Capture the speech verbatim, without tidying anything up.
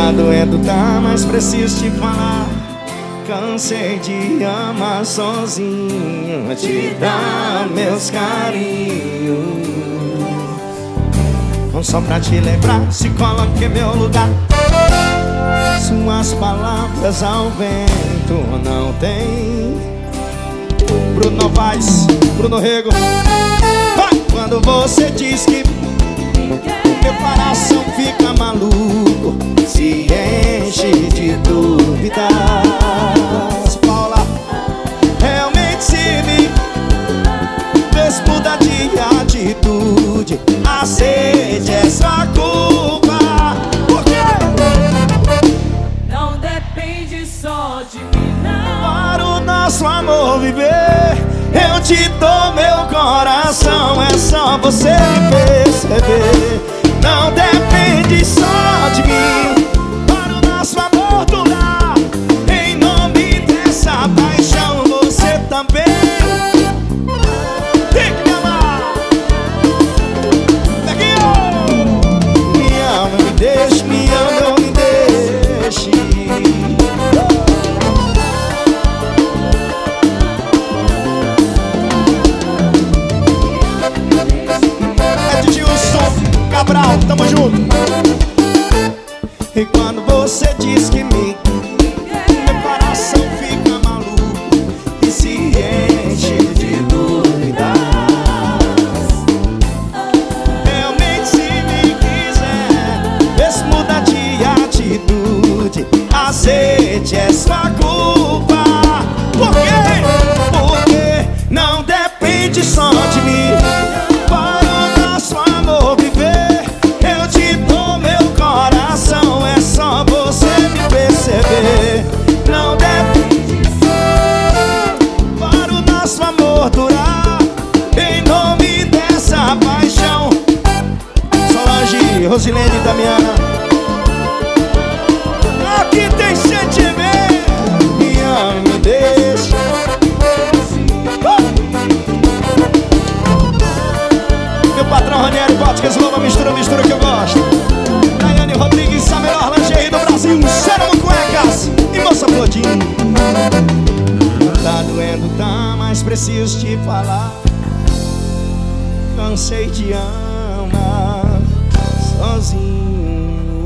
Tá doendo, tá, mas preciso te falar. Cansei de amar sozinho, te dar meus carinhos. Só pra te lembrar, se coloque em meu lugar. Suas palavras ao vento não tem. Bruno Novaes, Bruno Rego. Vai! Quando você diz que meu coração fica maluco, se enche de dúvidas. Paula, realmente se me fez mudar de atitude, aceite essa culpa. Por quê? Não depende só de mim, não. Para o nosso amor viver, eu te dou meu coração. É só você me perceber. Não depende só de mim. Para o nosso amor durar, em nome dessa paixão, você também tem que me amar. Me ama, me deixe, me ama, me deixe. Cabral, tamo junto. E quando você diz que me meu coração fica maluco e se enche de dúvidas. Realmente se me quiser, vê se muda de atitude, aceite essa culpa. Por quê? Porque não depende só de mim. Não depende para o nosso amor durar, em nome dessa paixão. Solange, Rosilene e Damiana. Aqui tem sentimento. Me ama, me deixa. Oh! Meu patrão Ranieri Vodkas, Loma, mistura, mistura que eu gosto. Daiane Rodrigues, a melhor lingerie do Brasil. Cérebro Cuecas e Moça Flodinho. Tá doendo, tá, mas preciso te falar. Cansei de amar sozinho.